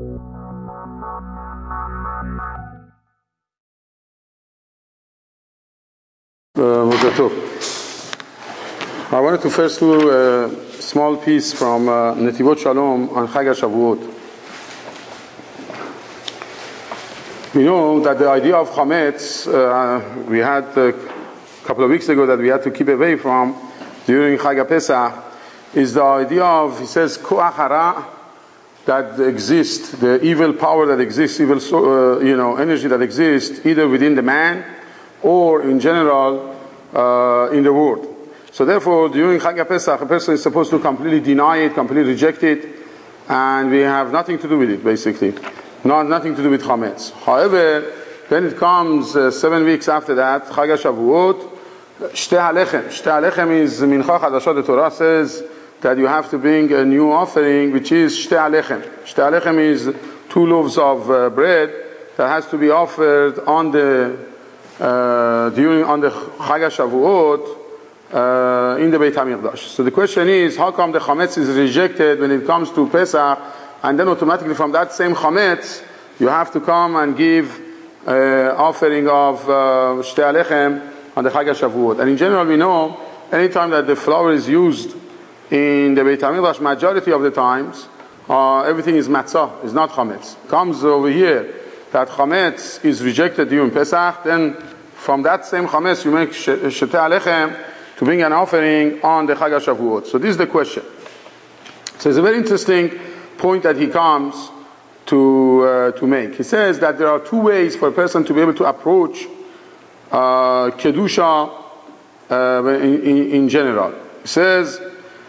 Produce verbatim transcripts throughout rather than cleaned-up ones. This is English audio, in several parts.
Uh, I wanted to first do a small piece from uh, Netivot Shalom on Chag HaShavuot. We know that the idea of Chametz, uh, we had a couple of weeks ago that we had to keep away from during Chag HaPesach, is the idea of, he says, Koach Hara, that exists, the evil power that exists, evil uh, you know, energy that exists, either within the man or in general uh, in the world. So therefore, during Chag HaPesach, a person is supposed to completely deny it, completely reject it, and we have nothing to do with it, basically. Not, nothing to do with Chametz. However, when it comes uh, seven weeks after that, Chag HaShavuot, Shtei HaLechem. Shtei HaLechem is Mincha Chadashah. The Torah says that you have to bring a new offering, which is Shtei HaLechem. Shtei HaLechem is two loaves of uh, bread that has to be offered on the uh, during on the Chag HaShavuot uh, in the Beit HaMikdash. So the question is, how come the Chametz is rejected when it comes to Pesach, and then automatically from that same Chametz you have to come and give uh, offering of uh, Shtei HaLechem on the Chag HaShavuot. And in general we know, anytime that the flour is used in the Beit HaMikdash, majority of the times, uh, everything is matzah, is not chametz. Comes over here that chametz is rejected during Pesach, then from that same chametz you make Shtei HaLechem to bring an offering on the Chag HaShavuot. So this is the question. So it's a very interesting point that he comes to uh, to make. He says that there are two ways for a person to be able to approach uh, kedusha uh, in, in, in general. He says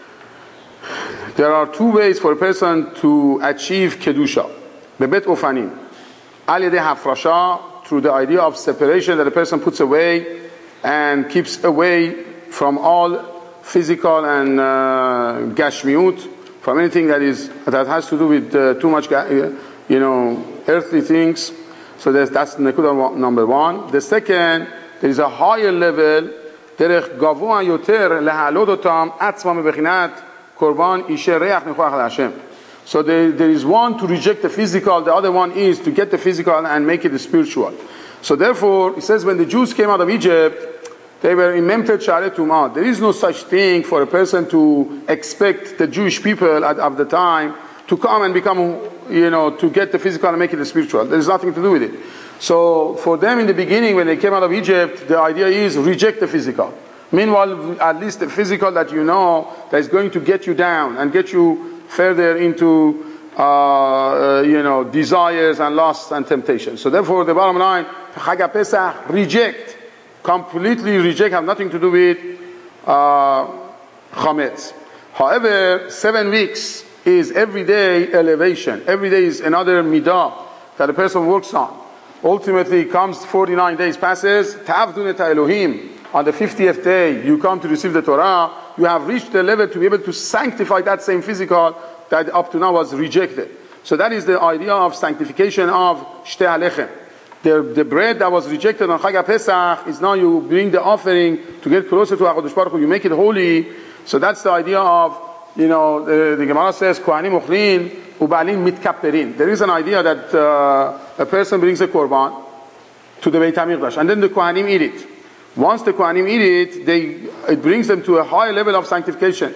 there are two ways for a person to achieve kedusha. Bebet ofanim, al yedei hafrasha, through the idea of separation that a person puts away and keeps away from all physical and uh, gashmiut, from anything that is that has to do with uh, too much, you know, earthly things. So that's that's nekuda number one. The second, there is a higher level, derech gavoa yoter lehalod otam atzmam bebechinat korban isher reach nechoach leHashem. So there, there is one to reject the physical, the other one is to get the physical and make it spiritual. So therefore, it says when the Jews came out of Egypt, they were in Memtet Sha'arei Tumah. There is no such thing for a person to expect the Jewish people at, of the time to come and become, you know, to get the physical and make it spiritual. There is nothing to do with it. So for them in the beginning, when they came out of Egypt, the idea is reject the physical. Meanwhile, at least the physical that you know that is going to get you down and get you further into, uh, uh, you know, desires and lusts and temptations. So therefore, the bottom line, Chag HaPesach, reject. Completely reject, have nothing to do with uh, chametz. However, seven weeks is everyday elevation. Every day is another midah that a person works on. Ultimately, comes forty-nine days passes. Ta'avdun et Elohim. On the fiftieth day, you come to receive the Torah. You have reached the level to be able to sanctify that same physical that up to now was rejected. So that is the idea of sanctification of Shtei HaLechem. The, the bread that was rejected on Chag HaPesach is now you bring the offering to get closer to HaKadosh Baruch Hu, you make it holy. So that's the idea of, you know, the, the Gemara says, Kohanim ochlin u'ba'alim mitkapperin. There is an idea that uh, a person brings a korban to the Beit HaMikdash, and then the Kohanim eat it. Once the Kohanim eat it, they, it brings them to a higher level of sanctification.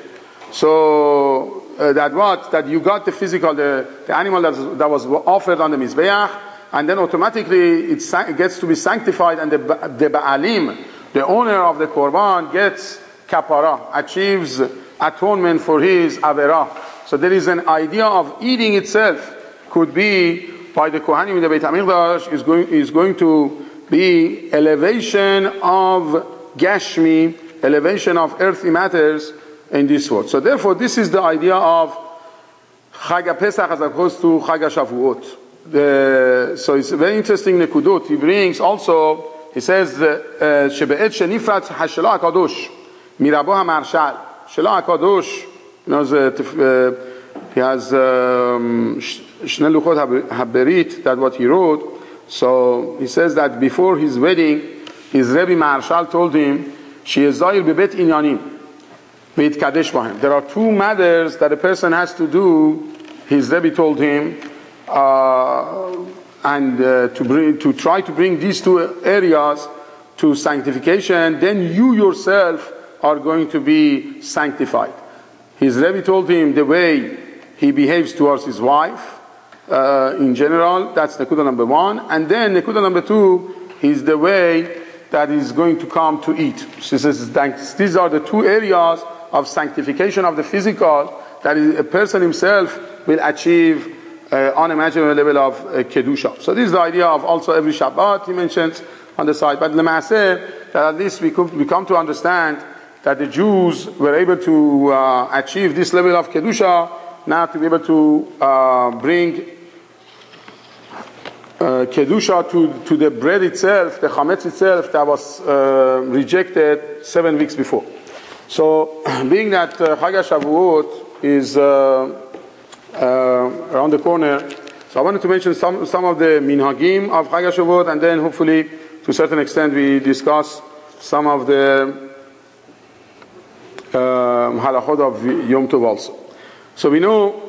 So uh, that what? That you got the physical, the, the animal that, that was offered on the Mizbeach, and then automatically it, it gets to be sanctified, and the, the Ba'alim, the owner of the Korban, gets kapara, achieves atonement for his Averah. So there is an idea of eating itself, could be by the Kohanim in the Beit HaMikdash, is going, is going to be elevation of Gashmi, elevation of earthly matters in this world. So therefore, this is the idea of Chag HaPesach as opposed to Chag HaShavuot. The, so it's a very interesting nekudot. He brings also, he says, Shebe'et shenifrat hashelo HaKadosh mirabo HaMarshal. Shelo HaKadosh, you know, he has um, Shnei Luchot HaBerit, that's what he wrote. So he says that before his wedding, his Rebbe Marshal told him, She'ezayir bebet inyanim ve'it kadesh bahem. There are two matters that a person has to do, his Rebbe told him, uh, and uh, to bring, to try to bring these two areas to sanctification, then you yourself are going to be sanctified. His Rebbe told him the way he behaves towards his wife, uh, in general, that's Nekuda number one. And then Nekuda number two is the way that he's going to come to eat. She says these are the two areas of sanctification of the physical that a person himself will achieve uh, unimaginable level of uh, Kedusha. So this is the idea of also every Shabbat he mentions on the side. But L'Maaseh, that at least we, could, we come to understand that the Jews were able to uh, achieve this level of Kedusha, now to be able to uh, bring uh, Kedusha to, to the bread itself, the Chametz itself, that was uh, rejected seven weeks before. So, being that uh, Chag HaShavuot is uh, uh, around the corner, so I wanted to mention some, some of the minhagim of Chag HaShavuot, and then hopefully, to a certain extent, we discuss some of the uh, halachot of Yom Tov also. So we know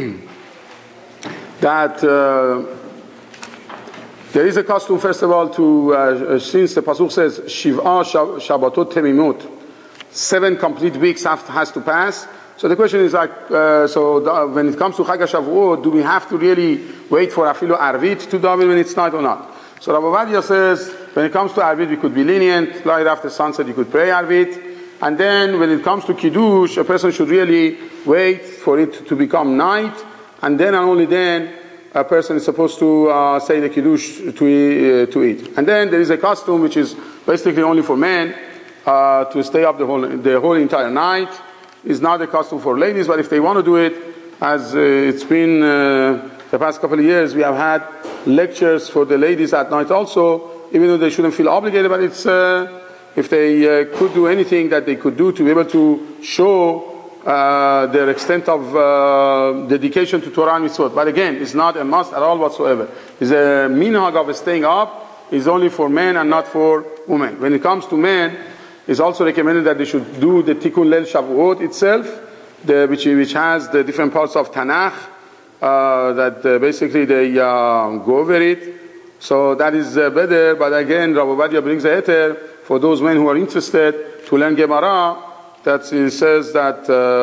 that uh, there is a custom, first of all, to uh, since the pasuk says Shiv'a Shabbatot Temimot, seven complete weeks have, has to pass. So the question is like, uh, so the, when it comes to Chag HaShavuot, do we have to really wait for Afilu Arvit to daven when it's night or not? So Rav Ovadia says when it comes to Arvit, we could be lenient. Right after sunset, you could pray Arvit. And then when it comes to Kiddush, a person should really wait for it to become night, and then and only then a person is supposed to uh, say the Kiddush to, uh, to eat. And then there is a custom which is basically only for men uh, to stay up the whole, the whole entire night. It's not a custom for ladies, but if they want to do it, as uh, it's been uh, the past couple of years, we have had lectures for the ladies at night also, even though they shouldn't feel obligated, but it's... Uh, if they uh, could do anything that they could do to be able to show uh, their extent of uh, dedication to Torah and Mitzvot. But again, it's not a must at all whatsoever. It's a minhag of staying up is only for men and not for women. When it comes to men, it's also recommended that they should do the Tikkun Leil Shavuot itself, the, which, which has the different parts of Tanakh, uh, that uh, basically they uh, go over it. So that is uh, better, but again, Rav Ovadia brings a heter for those men who are interested to learn Gemara, that it says that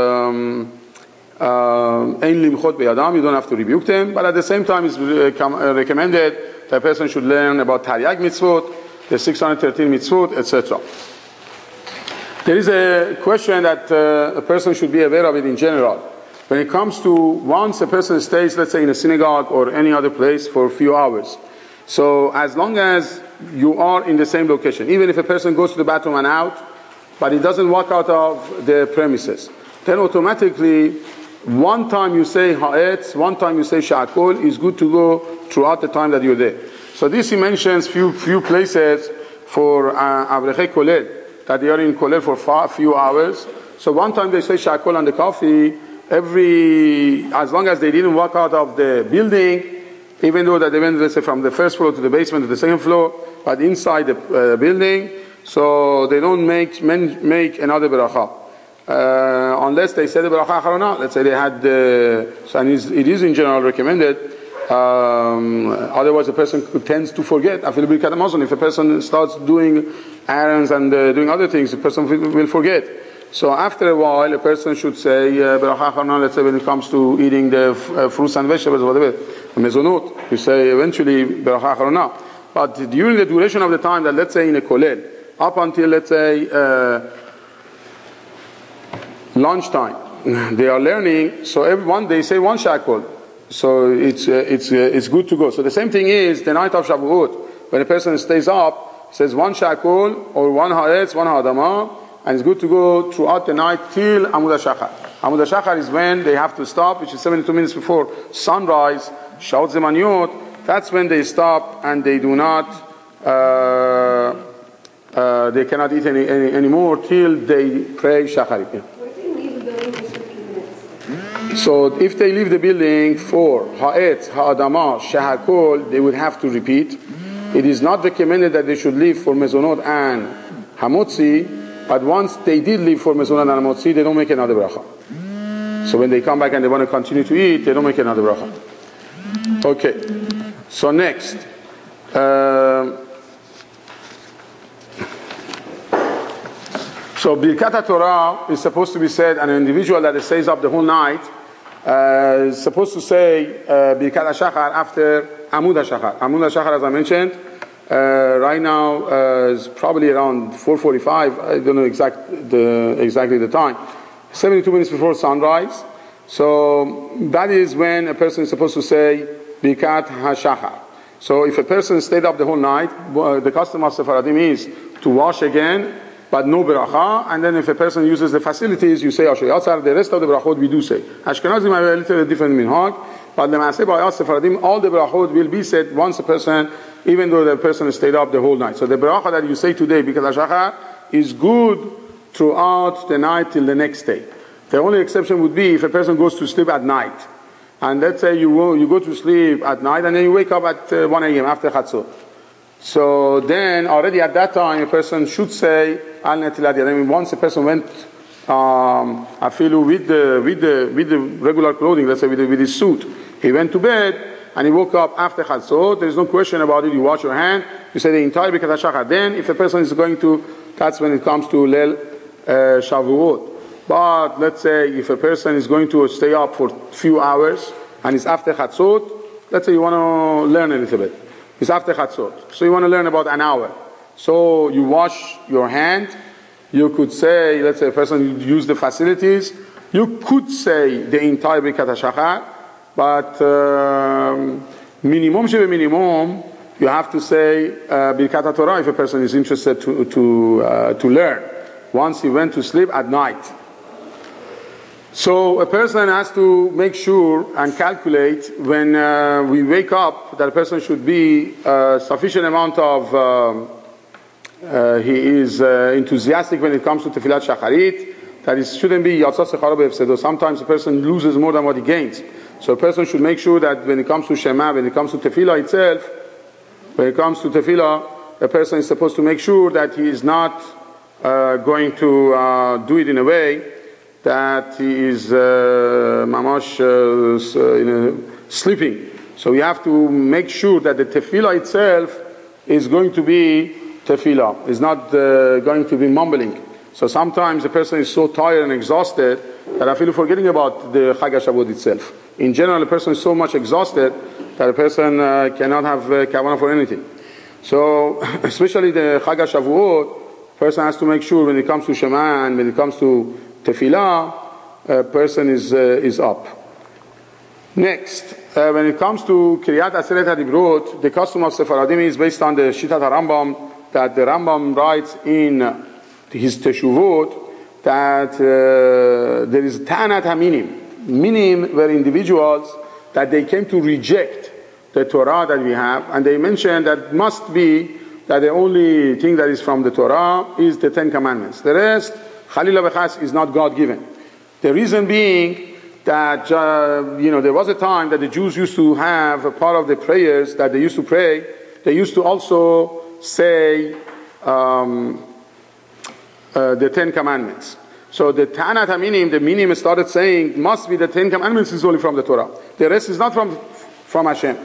Ein limchot be'adam, you don't have to rebuke them, but at the same time it's recommended that a person should learn about Taryag mitzvot, the six hundred thirteen mitzvot, et cetera. There is a question that uh, a person should be aware of it in general. When it comes to once a person stays, let's say in a synagogue or any other place for a few hours, so as long as you are in the same location, even if a person goes to the bathroom and out, but he doesn't walk out of the premises, then automatically one time you say ha'etz, one time you say sha'akol is good to go throughout the time that you're there. So this he mentions few few places for avrechei kolel, that they are in kolel for a few hours. So one time they say sha'akol on the coffee, every as long as they didn't walk out of the building, even though that they went, let's say, from the first floor to the basement to the second floor, but inside the uh, building, so they don't make make another bracha. Uh, unless they say the bracha acharona. Let's say they had the, so and it is in general recommended. Um, otherwise, a person tends to forget. If a person starts doing errands and uh, doing other things, the person will forget. So after a while, a person should say bracha acharona. Let's say when it comes to eating the uh, fruits and vegetables, whatever, mezonot, you say eventually bracha acharona. But during the duration of the time that, let's say, in a kolel, up until, let's say, uh, lunchtime, they are learning, so everyone, they say one shakol. So it's, uh, it's, uh, it's good to go. So the same thing is the night of Shavuot. When a person stays up, says one shakol, or one ha'etz, one ha'adama, and it's good to go throughout the night till Amud HaShachar. Amud HaShachar is when they have to stop, which is seventy-two minutes before sunrise, Shaot Zemaniot. That's when they stop and they do not, uh, uh, they cannot eat any, any anymore till they pray Shacharit. Yeah. What do you leave the building for fifteen minutes? So if they leave the building for Ha'etz, Ha'adama, Shahakol, they would have to repeat. It is not recommended that they should leave for Mezonot and Hamotzi, but once they did leave for Mezonot and Hamotzi, they don't make another bracha. So when they come back and they want to continue to eat, they don't make another bracha. Okay. So next. Um, so Birkat Torah is supposed to be said, and an individual that stays up the whole night uh, is supposed to say uh, Birkat HaShachar after Amud HaShachar. Amud HaShachar, as I mentioned, uh, right now uh, is probably around four forty-five. I don't know exact the, exactly the time. seventy-two minutes before sunrise. So that is when a person is supposed to say Birkat HaShachar. So if a person stayed up the whole night, the custom of Sephardim is to wash again, but no beracha. And then if a person uses the facilities, you say Asher Yatzar. The rest of the brachot we do say. Ashkenazim have a little different minhag, but the Maaseh by us Sephardim, all the brachot will be said once a person, even though the person stayed up the whole night. So the beracha that you say today, Birkat HaShachar, is good throughout the night till the next day. The only exception would be if a person goes to sleep at night. And let's say you go, you go to sleep at night and then you wake up at uh, one a.m. after Chatzot. So then already at that time a person should say Al Netilat Yadayim. I mean, once a person went um, afilu with the, with, the, with the regular clothing, let's say with, the, with his suit, he went to bed and he woke up after Chatzot, there is no question about it. You wash your hand, you say the entire Birkat HaShachar. Then if a person is going to, that's when it comes to Leil uh, Shavuot. But let's say if a person is going to stay up for a few hours and it's after Chatzot, let's say you want to learn a little bit. It's after Chatzot. So you want to learn about an hour. So you wash your hand. You could say, let's say a person use the facilities. You could say the entire Birkat HaShachar, but um, minimum shebe minimum, you have to say uh, Birkat HaTorah if a person is interested to, to, uh, to learn once he went to sleep at night. So a person has to make sure and calculate when uh, we wake up that a person should be a sufficient amount of um, uh, he is uh, enthusiastic when it comes to Tefillat Shacharit, that it shouldn't be Yatzah Sechara B'Hefsedo. Sometimes a person loses more than what he gains. So a person should make sure that when it comes to Shema, when it comes to Tefillah itself, when it comes to Tefillah, a person is supposed to make sure that he is not uh, going to uh, do it in a way that he is uh, mamash uh, you know, sleeping. So we have to make sure that the tefillah itself is going to be tefillah. It's not uh, going to be mumbling. So sometimes a person is so tired and exhausted that I feel forgetting about the Chag HaShavuot itself. In general, a person is so much exhausted that a person uh, cannot have uh, kavanah for anything. So especially the Chag HaShavuot, a person has to make sure when it comes to Shema and when it comes to Tefillah, a person is uh, is up. Next, uh, when it comes to Kriyat Aseret HaDibrot, the custom of Sephardim is based on the Shitat HaRambam, that the Rambam writes in his Teshuvot that uh, there is Ta'anat HaMinim. Minim were individuals that they came to reject the Torah that we have, and they mentioned that must be that the only thing that is from the Torah is the Ten Commandments. The rest, Chalila B'chas, is not God-given. The reason being that, uh, you know, there was a time that the Jews used to have a part of the prayers that they used to pray. They used to also say um, uh, the Ten Commandments. So the Ta'anat HaMinim, the Minim started saying, must be the Ten Commandments is only from the Torah. The rest is not from, from Hashem.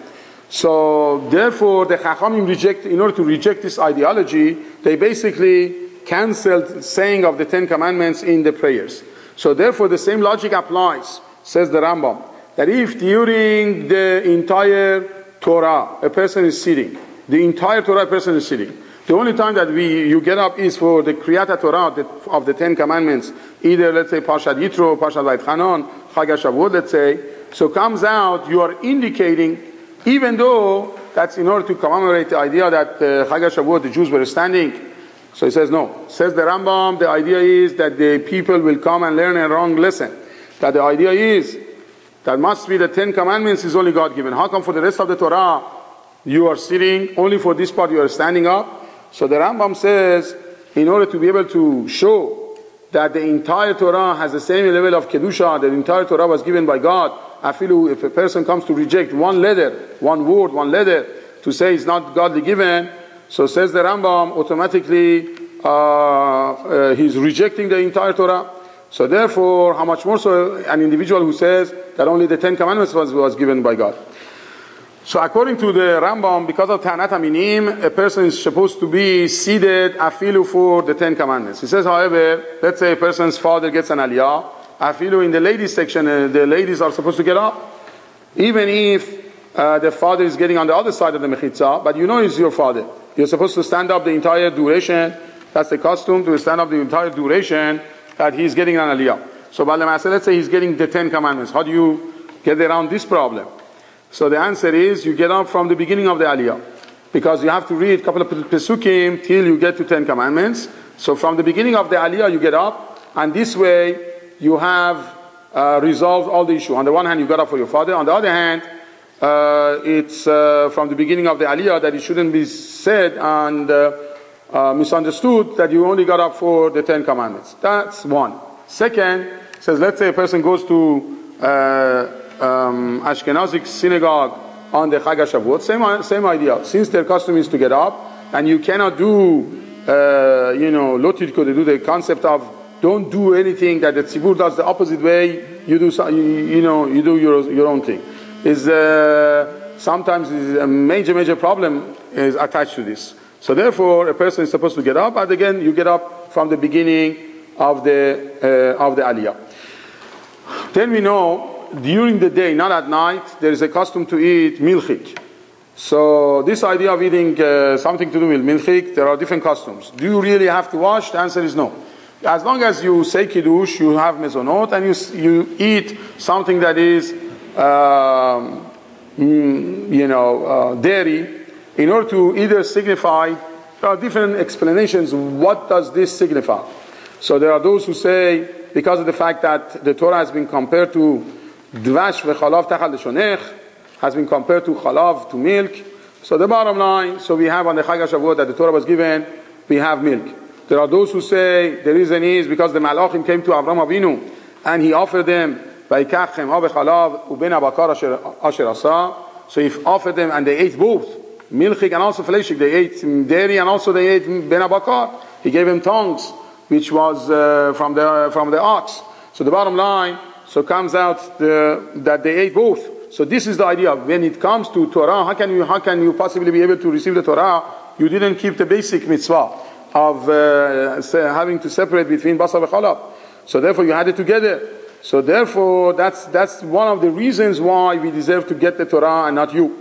So therefore the Chachamim reject, in order to reject this ideology, they basically cancelled saying of the Ten Commandments in the prayers. So therefore the same logic applies, says the Rambam, that if during the entire Torah a person is sitting, the entire Torah a person is sitting, the only time that we you get up is for the Kriyat Torah of the Ten Commandments, either let's say Parshat Yitro, Parshat Vayetchanan, Chag HaShavuot, let's say, so comes out you are indicating, even though that's in order to commemorate the idea that uh, Chag HaShavuot the Jews were standing. So he says no. Says the Rambam, the idea is that the people will come and learn a wrong lesson. That the idea is that must be the Ten Commandments is only God given. How come for the rest of the Torah you are sitting, only for this part you are standing up? So the Rambam says, in order to be able to show that the entire Torah has the same level of Kedusha, that the entire Torah was given by God, I feel if a person comes to reject one letter, one word, one letter, to say it's not godly given, so says the Rambam, automatically uh, uh, he's rejecting the entire Torah. So therefore, how much more so an individual who says that only the Ten Commandments was, was given by God. So according to the Rambam, because of Ta'anat Aminim, a person is supposed to be seated afilu for the Ten Commandments. He says, however, let's say a person's father gets an aliyah, afilu in the ladies section, uh, the ladies are supposed to get up. Even if uh, the father is getting on the other side of the mechitza, but you know he's your father. You're supposed to stand up the entire duration. That's the custom, to stand up the entire duration that he's getting an aliyah. So, let's say he's getting the Ten Commandments. How do you get around this problem? So the answer is, you get up from the beginning of the aliyah. Because you have to read a couple of pesukim till you get to Ten Commandments. So from the beginning of the aliyah, you get up. And this way, you have uh, resolved all the issue. On the one hand, you got up for your father. On the other hand, uh, it's uh, from the beginning of the aliyah that it shouldn't be said and uh, uh, misunderstood that you only got up for the Ten Commandments. That's one. Second, says, let's say a person goes to uh, um, Ashkenazic synagogue on the Chag HaShavuot, same, same idea. Since their custom is to get up, and you cannot do, uh, you know, lotit could do the concept of don't do anything that the tzibur does the opposite way, you do, you, you know, you do your, your own thing. Is uh, sometimes is a major, major problem is attached to this. So therefore, a person is supposed to get up, and again, you get up from the beginning of the uh, of the aliyah. Then we know, during the day, not at night, there is a custom to eat milchik. So this idea of eating uh, something to do with milchik, there are different customs. Do you really have to wash? The answer is no. As long as you say kiddush, you have mezonot, and you you eat something that is, um, you know, uh, dairy, in order to either signify, there are different explanations. What does this signify? So there are those who say, because of the fact that the Torah has been compared to Dvash v'chalav tachal l'shonech, has been compared to chalav, to milk. So the bottom line, so we have on the Chag HaShavuot that the Torah was given, we have milk. There are those who say the reason is because the Malachim came to Avram Avinu and he offered them v'ikachem ha v'chalav u'ben abakar asher asa. So he offered them and they ate both, milchik and also fleshik. They ate dairy and also they ate ben abakar. He gave them tongues, which was uh, from the from the ox. So the bottom line, so comes out the, that they ate both. So this is the idea. When it comes to Torah, how can you how can you possibly be able to receive the Torah? You didn't keep the basic mitzvah of uh, having to separate between basar and chalab. So therefore you had it together. So therefore that's that's one of the reasons why we deserve to get the Torah and not you.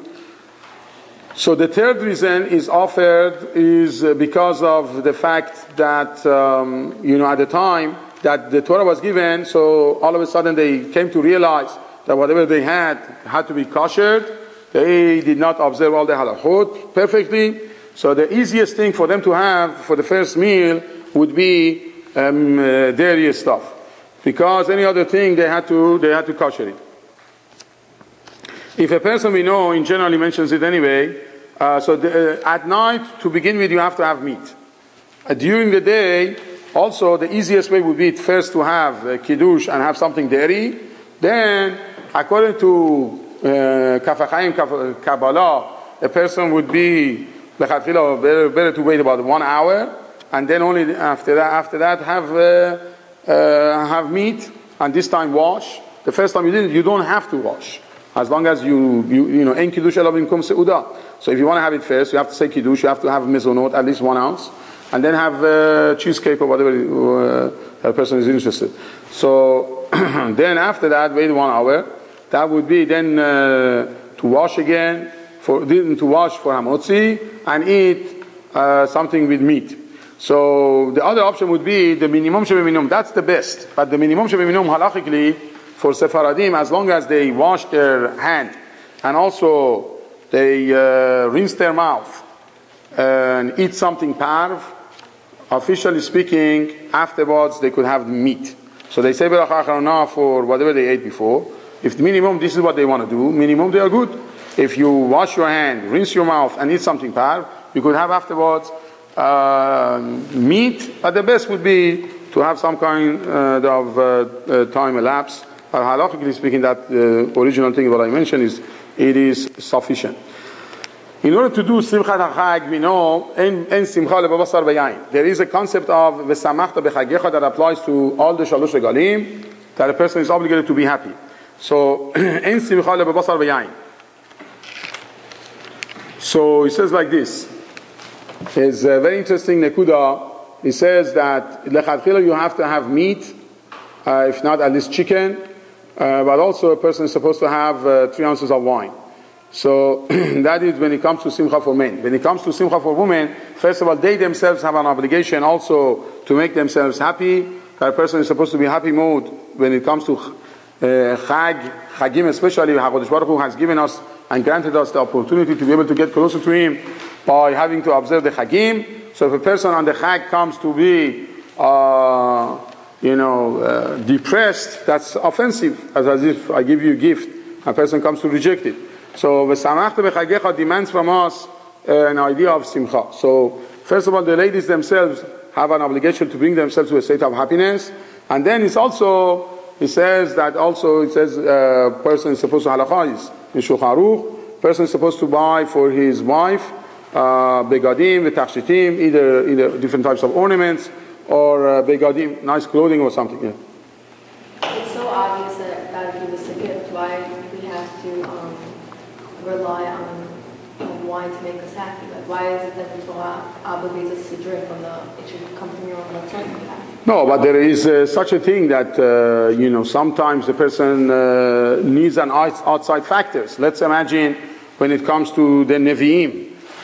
So the third reason is offered is because of the fact that um, you know at the time that the Torah was given, so all of a sudden they came to realize that whatever they had had to be koshered. They did not observe all the halachot perfectly. So the easiest thing for them to have for the first meal would be um, uh, dairy stuff, because any other thing they had to they had to kosher it. If a person we know in general he mentions it anyway. Uh, so the, uh, at night to begin with you have to have meat. Uh, during the day. Also, the easiest way would be first to have uh, kiddush and have something dairy. Then, according to Kaf HaChaim Kabbalah, a person would be better, better to wait about one hour, and then only after that, after that have uh, uh, have meat, and this time wash. The first time you didn't, you don't have to wash, as long as you you you know ein kiddush elav bimkom seudah. So if you want to have it first, you have to say kiddush. You have to have mezonot at least one ounce. And then have uh, cheesecake or whatever uh, that person is interested. So then after that, wait one hour. That would be then uh, to wash again, for to wash for hamotzi and eat uh, something with meat. So the other option would be the minimum shebe minimum. That's the best. But the minimum shebe minimum halachically for Sephardim, as long as they wash their hand and also they uh, rinse their mouth and eat something parv, officially speaking, afterwards they could have meat. So they say berachah acharona for whatever they ate before. If the minimum, this is what they want to do, minimum they are good. If you wash your hand, rinse your mouth, and eat something parv, you could have afterwards uh, meat. But the best would be to have some kind uh, of uh, uh, time elapsed. But halakhically speaking, that uh, original thing that I mentioned is it is sufficient. In order to do Simchat HaChag, we know en, en simcha lebabasar v'yayin. There is a concept of v'samachta b'chagecha that applies to all the shalosh regalim, that a person is obligated to be happy. So en simcha lebabasar v'yayin. So he says like this. It's a very interesting nekuda. He says that lechatchila you have to have meat, uh, if not at least chicken, uh, but also a person is supposed to have uh, three ounces of wine. So that is when it comes to simcha for men. When it comes to simcha for women, first of all, they themselves have an obligation also to make themselves happy. That person is supposed to be happy mood when it comes to uh, chag, chagim especially. HaKadosh Baruch Hu has given us and granted us the opportunity to be able to get closer to Him by having to observe the chagim. So if a person on the chag comes to be, uh, you know, uh, depressed, that's offensive, as, as if I give you a gift, a person comes to reject it. So v'samachta b'chagecha demands from us uh, an idea of simcha. So first of all, the ladies themselves have an obligation to bring themselves to a state of happiness, and then it's also, he says that also, it says a uh, person is supposed to halakha is in Shulchan Aruch, person is supposed to buy for his wife Uh, begadim, v'tachshitim, either either different types of ornaments or uh, begadim, nice clothing or something. Yeah. It's so obvious that God gave us a gift. Why we have to um, rely on, on wine to make us happy? Like, why is it that the Torah obligates us to drink when the it should come from your own return? No, but there is uh, such a thing that uh, you know sometimes the person uh, needs an outside factors. Let's imagine when it comes to the Nevi'im.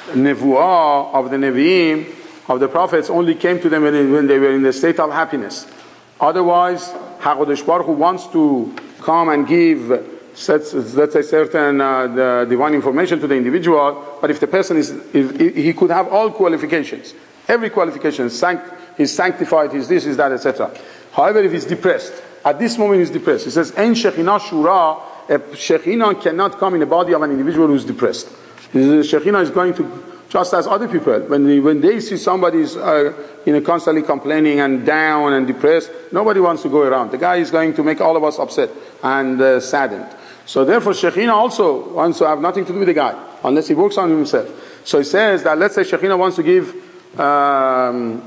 Nevuah of the Nevi'im, of the prophets, only came to them when they were in the state of happiness. Otherwise, HaKadosh Baruch Hu wants to come and give, let's say, certain uh, the divine information to the individual, but if the person is, if, if he could have all qualifications, every qualification, sanct, he's sanctified, he's this, he's that, et cetera. However, if he's depressed, at this moment he's depressed. He says, Ein Shekhinah Shura, a Shekhinah cannot come in the body of an individual who's depressed. The Shekhinah is going to, just as other people, when they, when they see somebody is uh, you know, constantly complaining and down and depressed, nobody wants to go around. The guy is going to make all of us upset and uh, saddened. So therefore Shekhinah also wants to have nothing to do with the guy, unless he works on himself. So he says that, let's say Shekhinah wants to give, um,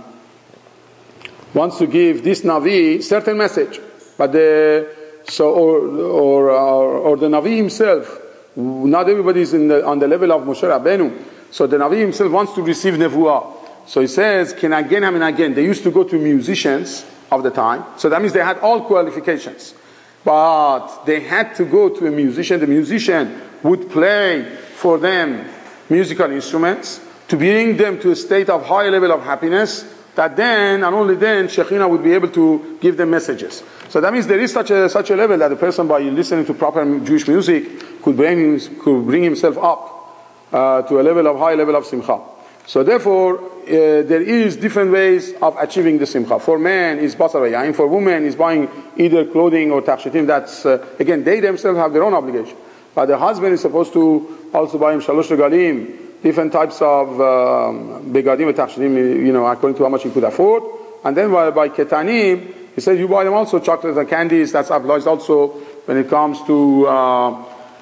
wants to give this Navi certain message, but the, so, or, or, or, or the Navi himself, not everybody is in the, on the level of Moshe Rabbeinu. So the Navi himself wants to receive Nevuah. So he says, Ken again, I mean again. They used to go to musicians of the time. So that means they had all qualifications. But they had to go to a musician. The musician would play for them musical instruments to bring them to a state of high level of happiness, that then, and only then, Shekhinah would be able to give them messages. So that means there is such a such a level that a person, by listening to proper Jewish music, could bring could bring himself up uh, to a level of high level of simcha. So therefore, uh, there is different ways of achieving the simcha. For men, is basar v'yayin. For women, is buying either clothing or tachshitim. That's uh, again, they themselves have their own obligation. But the husband is supposed to also buy him shalosh regalim, different types of um, begadim and tachshitim, you know, according to how much he could afford. And then by, by ketanim, he says you buy them also chocolates and candies. That's applies also when it comes to uh,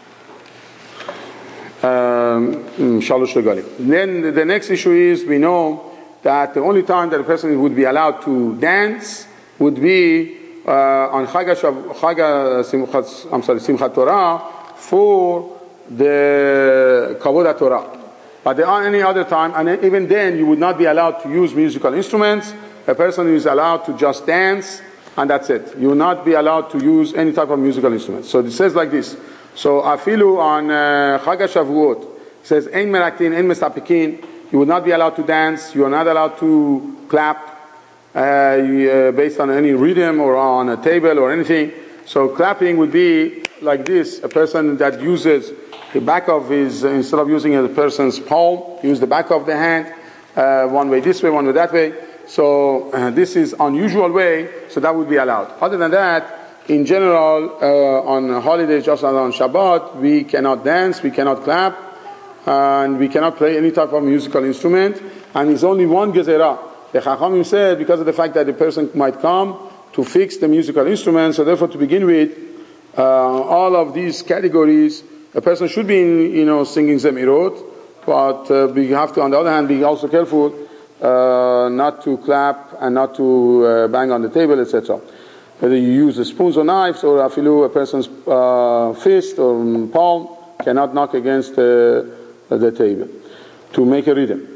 shalosh regalim. Then the next issue is, we know that the only time that a person would be allowed to dance would be uh, on Chag Simchat, I'm sorry, Simchat Torah, for the Kavod Torah. But there are any other time, and even then you would not be allowed to use musical instruments. A person is allowed to just dance, and that's it. You will not be allowed to use any type of musical instruments. So it says like this. So afilu on Chag Shavuot, it says ein meraktin, ein mesapikin. You will not be allowed to dance. You are not allowed to clap uh, uh, based on any rhythm or on a table or anything. So clapping would be like this. A person that uses the back of his, instead of using a person's palm, use the back of the hand, uh, one way this way, one way that way. So uh, this is unusual way, so that would be allowed. Other than that, in general, uh, on holidays, just as on Shabbat, we cannot dance, we cannot clap, and we cannot play any type of musical instrument. And it's only one gezerah. The Chachamim said, because of the fact that the person might come to fix the musical instruments, so therefore to begin with, uh, all of these categories, a person should be, in, you know, singing Zemirot, but uh, we have to, on the other hand, be also careful uh, not to clap and not to uh, bang on the table, et cetera. Whether you use the spoons or knives, or afilu, a person's uh, fist or palm cannot knock against uh, the table. to make a rhythm.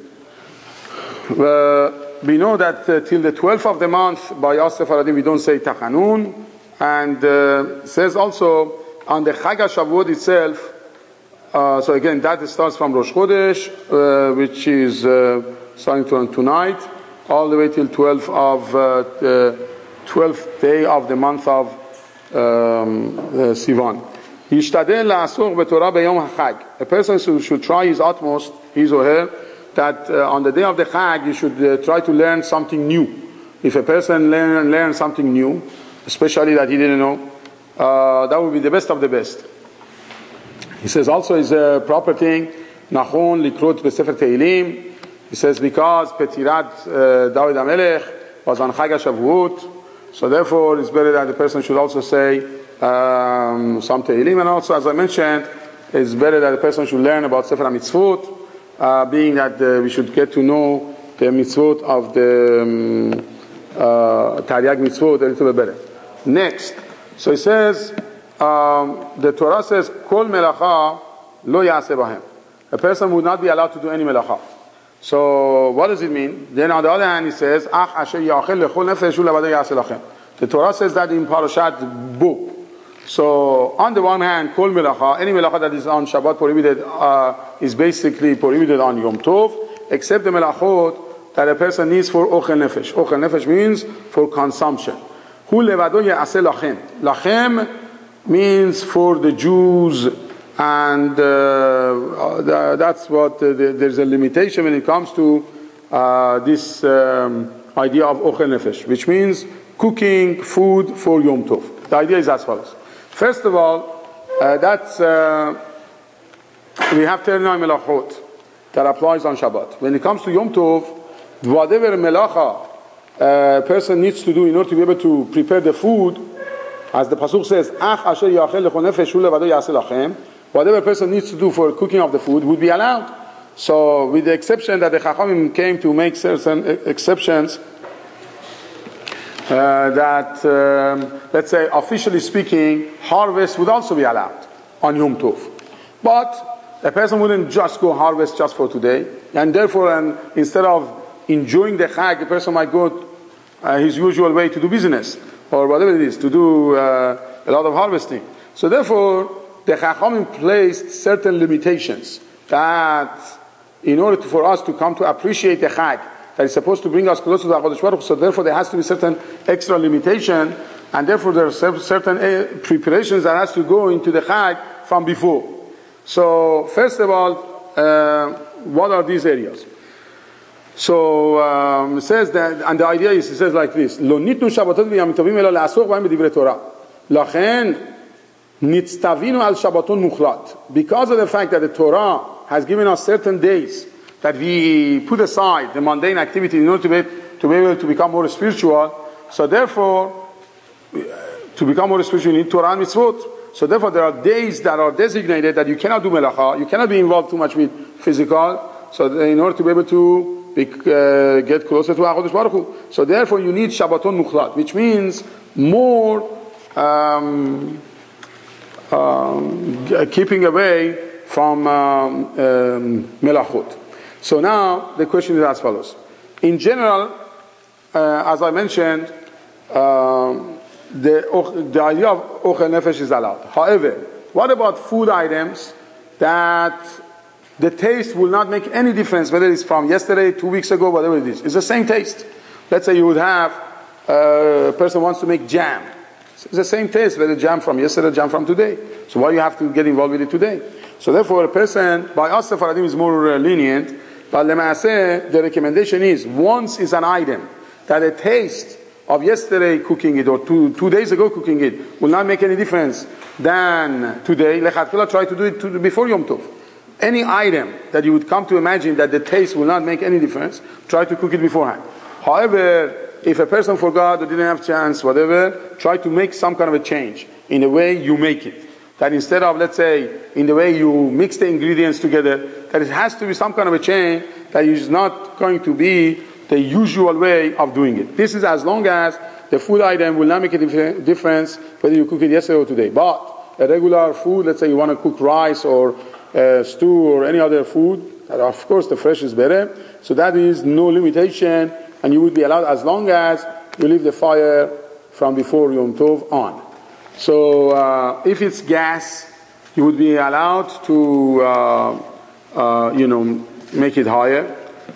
Uh, we know that uh, till the twelfth of the month, by us Sephardim, we don't say Tachanun. And uh, says also on the Chag HaShavuot itself, uh, so again, that starts from Rosh Chodesh, uh, which is uh, starting to, tonight, all the way till twelfth of uh, the twelfth day of the month of um, uh, Sivan. Yishtadel la'asur b'Torah b'yom ha'chag. A person should, should try his utmost, his or her, that uh, on the day of the Chag, you should uh, try to learn something new. If a person learn, learn something new, especially that he didn't know, uh, that would be the best of the best. He says also is a proper thing, Nachon likrot b'Sefer Tehilim. He says because Petirat uh, David HaMelech was on Chag HaShavuot, so therefore it's better that the person should also say um, some Tehilim, and also, as I mentioned, it's better that the person should learn about Sefer HaMitzvot, uh, being that uh, we should get to know the mitzvot of the um, uh, Taryag mitzvot a little bit better. Next, so it says, um, the Torah says, Kol melacha lo ya'aseh bahem. A person would not be allowed to do any melacha. So, what does it mean? Then on the other hand, it says, Ach asher ya'achel lechol nefesh hu levado ya'aseh lachem. The Torah says that in Parashat Bo. So, on the one hand, Kol melacha, any melacha that is on Shabbat prohibited, uh, is basically prohibited on Yom Tov, except the melachot that a person needs for ochel nefesh. Ochel nefesh means for consumption. Hu levado ya'aseh lachem. Lachem means for the Jews, and uh, that's what uh, the, there's a limitation when it comes to uh, this um, idea of ochel nefesh, which means cooking food for Yom Tov. The idea is as follows. First of all, uh, that's uh, we have thirty-nine melachot that applies on Shabbat. When it comes to Yom Tov, whatever melacha a person needs to do in order to be able to prepare the food, as the pasuk says, Ach asher ya'achel lechol nefesh hu levado ya'aseh lachem, whatever a person needs to do for cooking of the food would be allowed. So, with the exception that the Chachamim came to make certain exceptions, uh, that, um, let's say, officially speaking, harvest would also be allowed on Yom Tov. But a person wouldn't just go harvest just for today, and therefore, um, instead of enjoying the Chag, a person might go uh, his usual way to do business, or whatever it is, to do uh, a lot of harvesting. So therefore, the Chachamim placed certain limitations that in order to, for us to come to appreciate the Chag, that is supposed to bring us closer to HaKadosh Baruch Hu, so therefore there has to be certain extra limitation, and therefore there are certain preparations that has to go into the Chag from before. So first of all, uh, what are these areas? So um, it says that, and the idea is, it says like this: Lo nitnu Shabbatot v'yamim tovim elo la'asor b'hem b'divrei Torah. Lachen nitztavinu al Shabbaton muchlat. Because of the fact that the Torah has given us certain days that we put aside the mundane activity in order to be, to be able to become more spiritual. So therefore, to become more spiritual, you need Torah and mitzvot. So therefore, there are days that are designated that you cannot do melacha, you cannot be involved too much with physical. So in order to be able to be, uh, get closer to HaKadosh Baruch Hu. So therefore, you need Shabbaton muchlat, which means more um, um, keeping away from um, um, melachot. So now the question is as follows. In general, uh, as I mentioned, um, the, the idea of ochel nefesh is allowed. However, what about food items that the taste will not make any difference, whether it's from yesterday, two weeks ago, whatever it is. It's the same taste. Let's say you would have, uh, a person wants to make jam. It's the same taste, whether jam from yesterday, jam from today. So why do you have to get involved with it today? So therefore, a person, by us Sephardim, is more uh, lenient, but Lemaaseh, the recommendation is, once is an item that a taste of yesterday cooking it, or two, two days ago cooking it, will not make any difference than today, lechatchila try to do it to, before Yom Tov. Any item that you would come to imagine that the taste will not make any difference, try to cook it beforehand. However, if a person forgot or didn't have chance, whatever, try to make some kind of a change in the way you make it. That instead of, let's say, in the way you mix the ingredients together, that it has to be some kind of a change that is not going to be the usual way of doing it. This is as long as the food item will not make a dif- difference whether you cook it yesterday or today. But a regular food, let's say you want to cook rice or uh, stew or any other food, of course the fresh is better. So that is no limitation, and you would be allowed as long as you leave the fire from before Yom Tov on. So uh, if it's gas, you would be allowed to, uh, uh, you know, make it higher.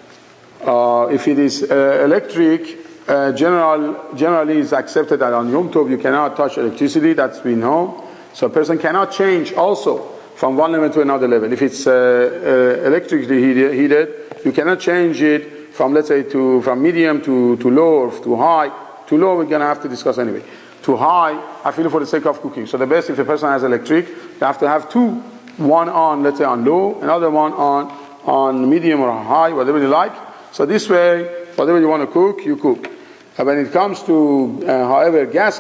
Uh, if it is uh, electric, uh, general, generally is accepted that on Yom Tov you cannot touch electricity, that's we know. So a person cannot change also from one level to another level. If it's uh, uh, electrically heated, heated, you cannot change it from, let's say, to from medium to, to low or to high. To low we're going to have to discuss anyway. To high, I feel for the sake of cooking. So the best, if a person has electric, you have to have two. One on, let's say, on low, another one on, on medium or high, whatever you like. So this way, whatever you want to cook, you cook. And when it comes to, uh, however, gas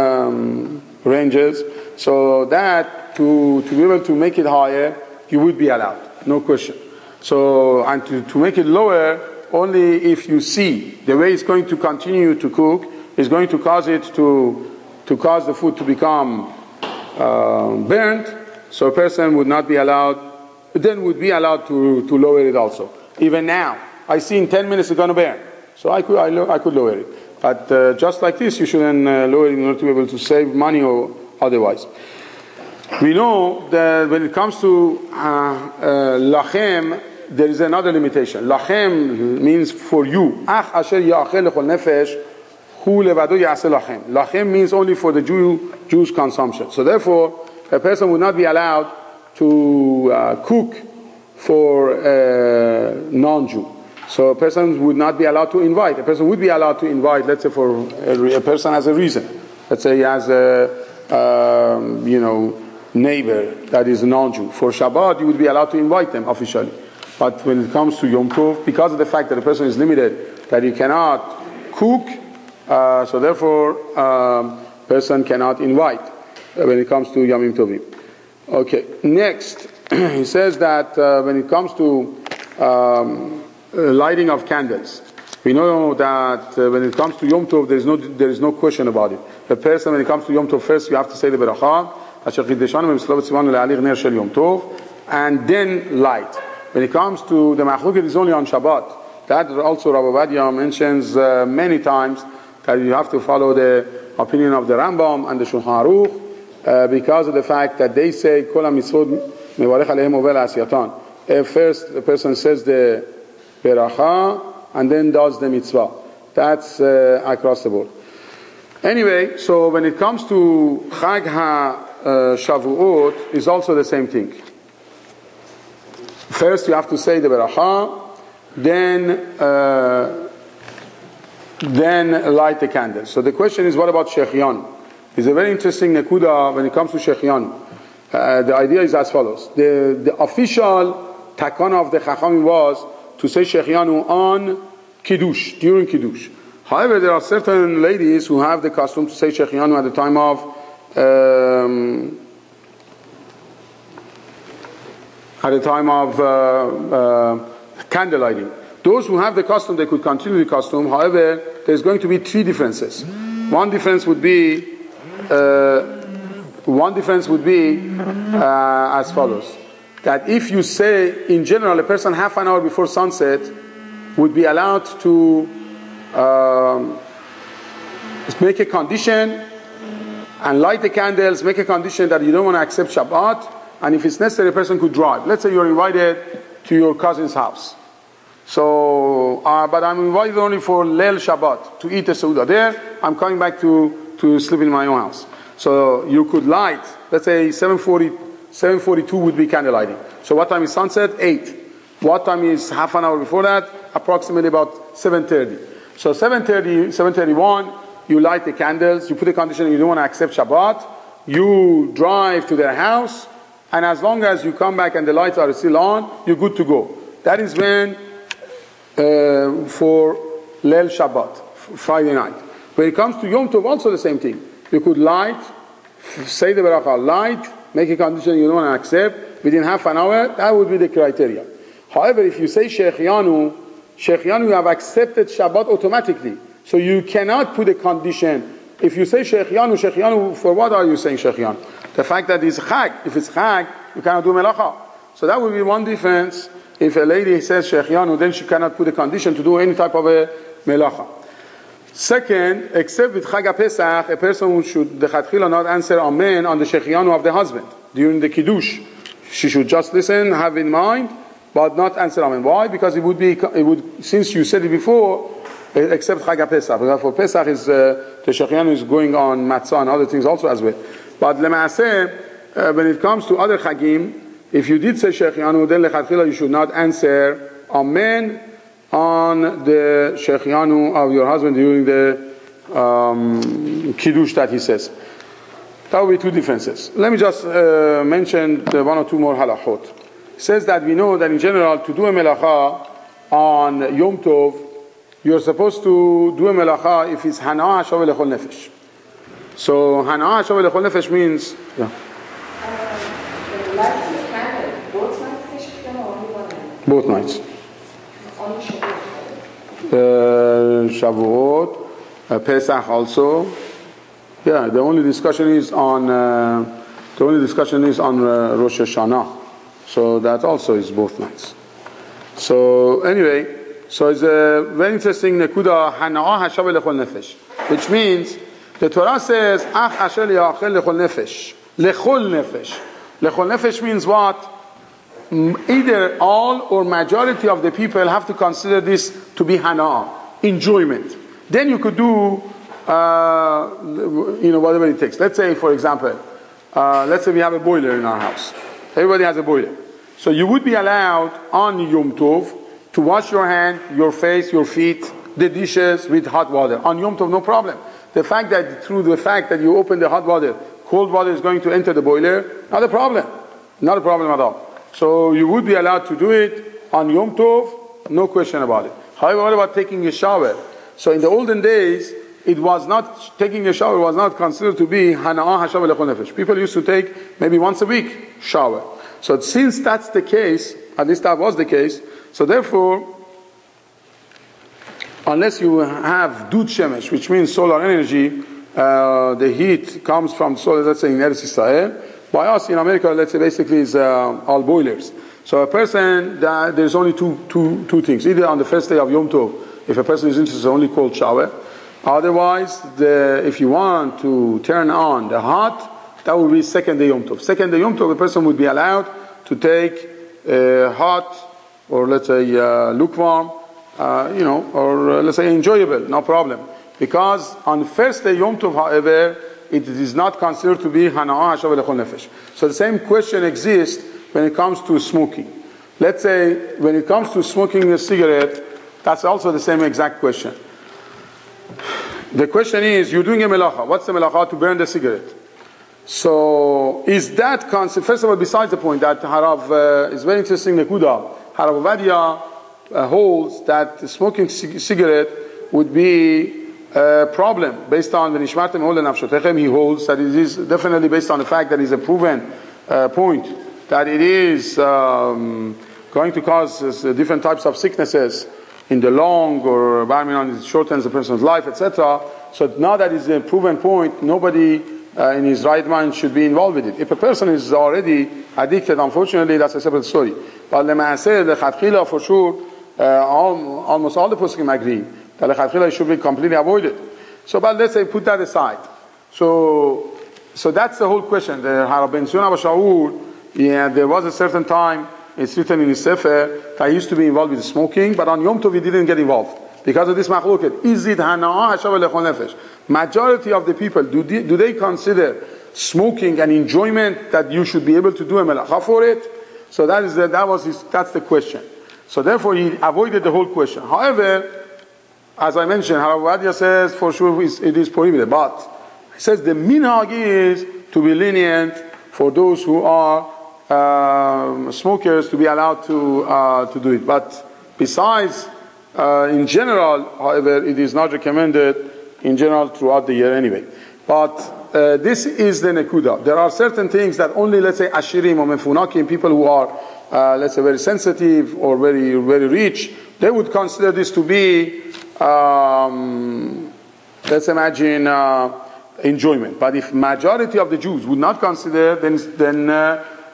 um, ranges, so that to, to be able to make it higher, you would be allowed, no question. So, and to, to make it lower, only if you see the way it's going to continue to cook is going to cause it to, to cause the food to become uh, burnt, so a person would not be allowed, then would be allowed to, to lower it also. Even now, I see in ten minutes it's going to burn. So I could, I, lo- I could lower it. But uh, just like this, you shouldn't uh, lower it in order to be able to save money or otherwise. We know that when it comes to uh, uh, lachem, there is another limitation. Lachem means for you. Ach asher ya'achel lechol nefesh hu levado ya'aseh lachem. Lachem means only for the Jew, Jews' consumption. So therefore, a person would not be allowed to uh, cook for a non-Jew. So a person would not be allowed to invite. A person would be allowed to invite, let's say, for a, a person has a reason. Let's say he has a, um, you know, neighbor that is a non-Jew. For Shabbat, you would be allowed to invite them officially. But when it comes to Yom Tov, because of the fact that the person is limited, that he cannot cook, uh, so therefore, um, person cannot invite when it comes to Yom Tovim. Okay, next, he says that uh, when it comes to um, Uh, lighting of candles, we know that uh, when it comes to Yom Tov, there is no there is no question about it. The person, when it comes to Yom Tov, first you have to say the Beracha, and then light. When it comes to the Machlok, it is only on Shabbat. That also Rabbi Ovadia mentions uh, many times that you have to follow the opinion of the Rambam and the Shulchan Aruch uh, because of the fact that they say Kol HaMitzvot mevarech alehem over la'asiyatan. First, the person says the Beracha, and then does the mitzvah. That's uh, across the board. Anyway, so when it comes to Chag HaShavuot, is also the same thing. First you have to say the Beracha, then uh, then light the candle. So the question is, what about Shechianu? It's a very interesting nekuda when it comes to Shechianu. Uh, the idea is as follows. The, the official takana of the Chachamim was to say Shechianu on Kiddush, during Kiddush. However, there are certain ladies who have the custom to say Shechianu at the time of um, at the time of uh, uh, candle lighting. Those who have the custom, they could continue the custom. However, there's going to be three differences. One difference would be uh, one difference would be uh, as follows. That if you say, in general, a person half an hour before sunset would be allowed to um, make a condition and light the candles, make a condition that you don't want to accept Shabbat, and if it's necessary, a person could drive. Let's say you're invited to your cousin's house. So, uh, but I'm invited only for Leil Shabbat, to eat a Seudah there. I'm coming back to, to sleep in my own house. So you could light, let's say seven forty, seven forty-two would be candle lighting. So what time is sunset? eight. What time is half an hour before that? Approximately about seven thirty. So seven thirty, seven thirty-one, you light the candles, you put a condition you don't want to accept Shabbat, you drive to their house, and as long as you come back and the lights are still on, you're good to go. That is when, uh, for Leil Shabbat, Friday night. When it comes to Yom Tov, also the same thing. You could light, say the Beracha, light, make a condition you don't want to accept, within half an hour, that would be the criteria. However, if you say Shechianu, Shechianu, you have accepted Shabbat automatically. So you cannot put a condition. If you say Shechianu, Shechianu, for what are you saying Shechianu? The fact that it's Chag. If it's Chag, you cannot do Melacha. So that would be one difference. If a lady says Shechianu, then she cannot put a condition to do any type of a melacha. Second, except with Chag HaPesach, a person who should the Chatchila not answer Amen on the Shechianu of the husband during the Kiddush. She should just listen, have in mind, but not answer Amen. Why? Because it would be, it would, since you said it before, except Chag HaPesach. Because for Pesach, is, uh, the Shechianu is going on Matzah and other things also as well. But Lemaaseh, uh, when it comes to other Chagim, if you did say Shechianu, then lechatchila you should not answer Amen on the Shechianu of your husband during the um, Kiddush that he says. That will be two differences. Let me just uh, mention the one or two more halachot. It says that we know that in general to do a melacha on Yom Tov, you're supposed to do a melacha if it's Hana'ah Shaveh Lechol Nefesh. So Hana'ah Shaveh Lechol Nefesh means... Yeah. Both nights. Uh, Shavuot, uh, Pesach also. Yeah, the only discussion is on uh, the only discussion is on uh, Rosh Hashanah. So that also is both nights. So anyway, so it's a very interesting nekuda Hana'ah Hashaveh Lechol Nefesh, which means the Torah says Ach Asher Yachel Lechol Nefesh, Lechol Nefesh. Lechol Nefesh means what? Either all or majority of the people have to consider this to be hana'ah, enjoyment. Then you could do, uh, you know, whatever it takes. Let's say, for example, uh, let's say we have a boiler in our house. Everybody has a boiler. So you would be allowed on Yom Tov to wash your hand, your face, your feet, the dishes with hot water. On Yom Tov, no problem. The fact that through the fact that you open the hot water, cold water is going to enter the boiler, not a problem. Not a problem at all. So you would be allowed to do it on Yom Tov, no question about it. However, what about taking a shower? So in the olden days, it was not, taking a shower was not considered to be Hana'ah Hashaveh Lechol Nefesh. People used to take maybe once a week shower. So since that's the case, at least that was the case, so therefore, unless you have Dud Shemesh, which means solar energy, uh, the heat comes from solar, let's say in Eretz Israel. By us in America, let's say basically is uh, all boilers. So a person, that there's only two, two, two things. Either on the first day of Yom Tov, if a person is interested, only cold shower. Otherwise, the, if you want to turn on the hot, that would be second day Yom Tov. Second day Yom Tov, a person would be allowed to take uh, hot, or let's say uh, lukewarm, uh, you know, or uh, let's say enjoyable, no problem. Because on first day Yom Tov, however, it is not considered to be Hana'ah Hashaveh Lechol Nefesh. So the same question exists when it comes to smoking. Let's say when it comes to smoking a cigarette, that's also the same exact question. The question is, you're doing a melacha. What's the melacha? To burn the cigarette. So is that concept, first of all, besides the point that Harav uh, is very interesting, Nekuda, Harav Ovadia uh, holds that smoking c- cigarette would be Uh, problem based on the Nishmartem Hol Nafshotechem. He holds that it is definitely based on the fact that it's a proven uh, point that it is um, going to cause uh, different types of sicknesses in the long or Barminan, it shortens a person's life, et cetera. So now that it's a proven point, nobody uh, in his right mind should be involved with it. If a person is already addicted, unfortunately, that's a separate story. But Lema'aseh, the Chatchila, for sure, uh, all, almost all the poskim agree that lechatchila should be completely avoided. So, but let's say put that aside. So, so that's the whole question. The Harav Ben Zion Abba Shaul, yeah, there was a certain time, it's written in his Sefer, that he used to be involved with smoking, but on Yom Tov he didn't get involved because of this machloket. Is it Hana'ah Hashaveh Lechol Nefesh? Majority of the people, do they, do they consider smoking an enjoyment that you should be able to do a melacha for it? So that is the, that was his, that's the question. So therefore he avoided the whole question. However, as I mentioned, Harav Ovadia says for sure it is prohibited, but he says the minhag is to be lenient for those who are um, smokers to be allowed to uh, to do it. But besides, uh, in general, however, it is not recommended in general throughout the year anyway. But uh, this is the nekuda. There are certain things that only, let's say, ashirim or mefunakim, people who are, uh, let's say, very sensitive or very very rich, they would consider this to be, um, let's imagine, uh, enjoyment. But if majority of the Jews would not consider, then then uh,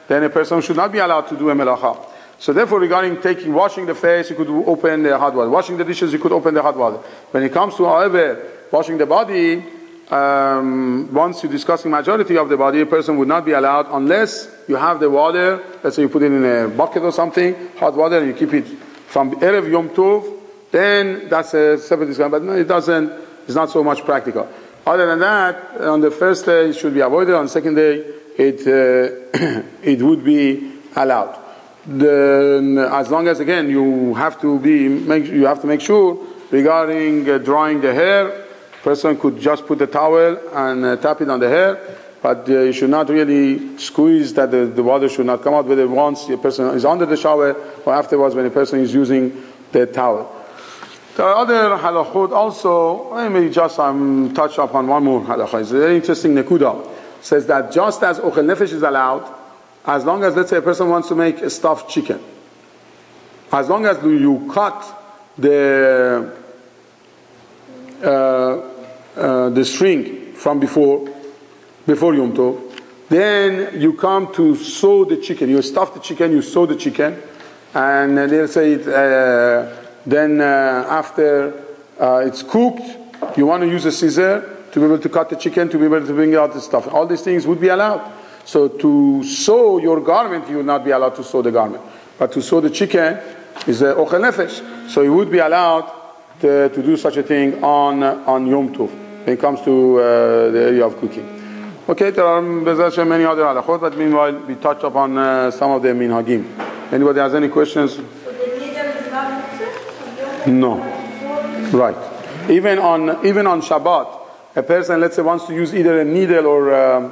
then a person should not be allowed to do a melacha. So therefore, regarding taking, washing the face, you could open the hot water. Washing the dishes, you could open the hot water. When it comes to, however, washing the body, um, once you're discussing majority of the body, a person would not be allowed unless you have the water, let's say you put it in a bucket or something, hot water, and you keep it from Erev Yom Tov, then that's a separate discussion. But no, it doesn't, it's not so much practical. Other than that, on the first day it should be avoided, on the second day it, uh, it would be allowed. The, as long as again you have to be make, you have to make sure regarding uh, drying the hair, person could just put the towel and uh, tap it on the hair, but uh, you should not really squeeze that the, the water should not come out, whether once the person is under the shower or afterwards when the person is using the towel. The other halachot also, let me just um, touch upon one more halachah. It's a very interesting nekuda. It says that just as ochel nefesh is allowed, as long as, let's say, a person wants to make a stuffed chicken, as long as you cut the uh, uh, the string from before before Yom Tov, then you come to sew the chicken. You stuff the chicken, you sew the chicken, and they'll say it, uh, then uh, after uh, it's cooked, you want to use a scissor to be able to cut the chicken, to be able to bring out the stuff. All these things would be allowed. So to sew your garment, you will not be allowed to sew the garment. But to sew the chicken is a ochel nefesh. So you would be allowed to, to do such a thing on on Yom Tov when it comes to uh, the area of cooking. Okay, there are many other halachot, but meanwhile we touched upon uh, some of the minhagim. Anybody has any questions? So the needle is not mixed? No. Right. Even on even on Shabbat, a person, let's say, wants to use either a needle or um,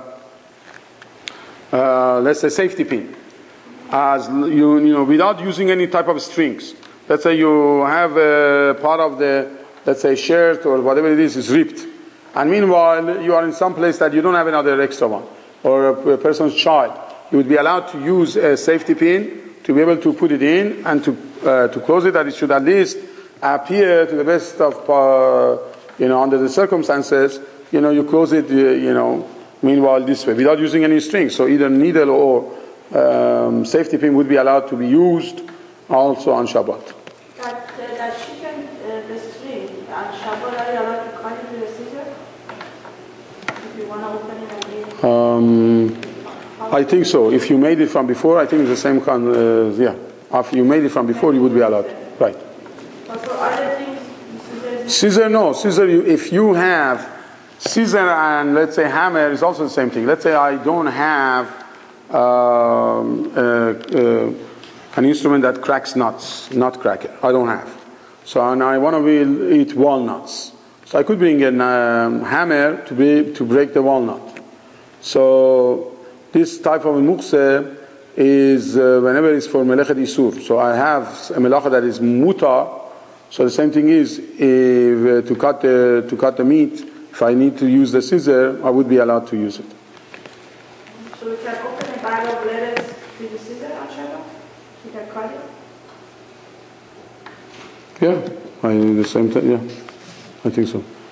Uh, let's say safety pin, as you you know, without using any type of strings. Let's say you have a part of the, let's say, shirt or whatever it is is ripped, and meanwhile you are in some place that you don't have another extra one, or a, a person's child. You would be allowed to use a safety pin to be able to put it in and to uh, to close it. That it should at least appear to the best of uh, you know under the circumstances. You know you close it. Uh, you know. Meanwhile, this way, without using any strings, so either needle or um, safety pin would be allowed to be used also on Shabbat. That, uh, that chicken, uh, the string, on Shabbat, are you allowed to cut it with a scissor? If you want to open it again? Um, I think so. If you made it from before, I think it's the same kind. Uh, yeah, if you made it from before, you would be allowed. Right. But for other things, scissors. Scissor, no. Scissor. You, if you have scissor and let's say hammer is also the same thing. Let's say I don't have um, uh, uh, an instrument that cracks nuts, nut cracker. I don't have. So and I want to eat walnuts. So I could bring a um, hammer to be to break the walnut. So this type of mukse is uh, whenever it's for melechet isur. So I have a melacha that is mutar. So the same thing is if, uh, to cut the to cut the meat. If I need to use the scissor, I would be allowed to use it. So we can open a bag of lettuce with the scissor on Shabbat? We can cut it? Yeah, I, the same thing, yeah, I think so.